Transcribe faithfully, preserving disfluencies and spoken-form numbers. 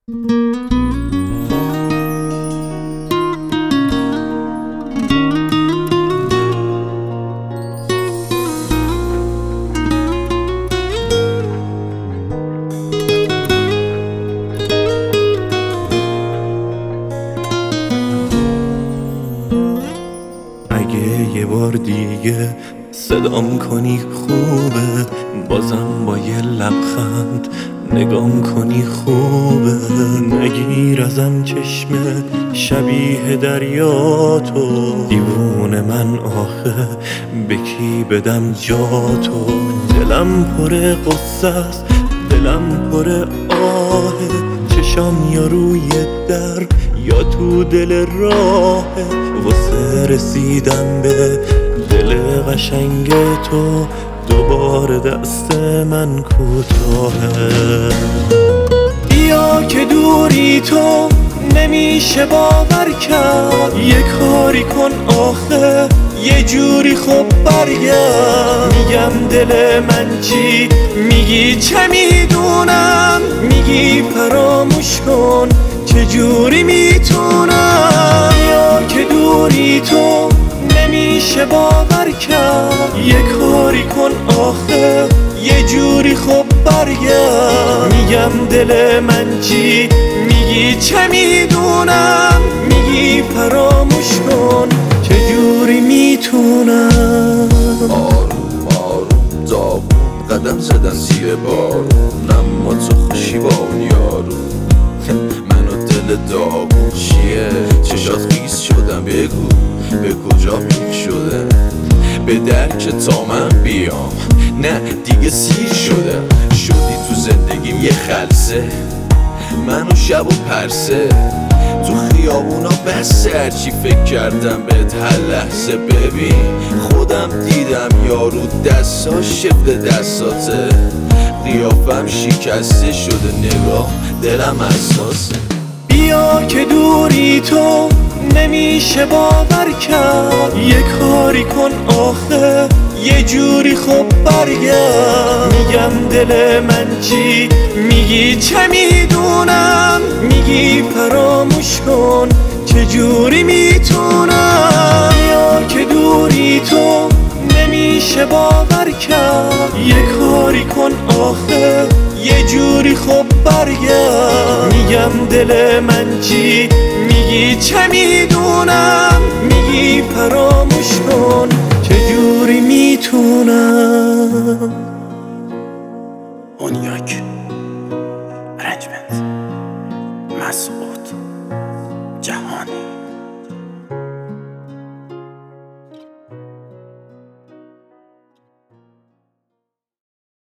اگه یه بار دیگه صدام کنی خوبه، بازم با یه لبخند نگام کنی خوبه. نگیر ازم چشمت شبیه دریاتو، دیوونه من آخه به کی بدم جاتو. دلم پر قصه است، دلم پر آهه، چشام یا روی در یا تو دل راهه. واسه رسیدم به دل قشنگ تو دوباره دست من کوتاهه. بیا که دوری تو نمیشه باور کرد، یه کاری کن آخه یه جوری خب برگرد. میگم دل من چی میگی چه میدونم، میگی فراموش کن چه جوری میتونم. یا که دوری تو نمیشه باور کرد، یه کاری کن آخه یه جوری خب برگرد. میگم دل من چی میگی چه میدونم، میگی فراموش کن چه جوری میتونم. آروم آروم داغون قدم زدن زیر بارون، اما تو خوشی با اون یارو. منو دل داغون چیه چشات خیس شدم، بگو به کجا پیر شده، به درک تا من بیام نه دیگه سیر شدم. شدی تو زندگیم یه خلسه، منو شب و پرسه تو خیابونا بسه. هرچی فکر کردم بهت هر لحظه، ببین خودم دیدم یارو دستاش شفت دستاته. قیافم شکسته شده، نگاه دلم اساسه. بیا که دوری تو نمیشه باور کرد، یه کاری کن آخه یه جوری خب برگرد. میگم دل من چی میگی چه میدونم، میگی فراموش کن چه جوری میتونم. یا که دوری تو نمیشه باور کرد، یه کاری کن آخه یه جوری خب برگرد. میگم دل من چی میگی چه میدونم، میگی فراموش کن چه جوری میتونم. اونیاک ارنجمنت مسعود جهانی.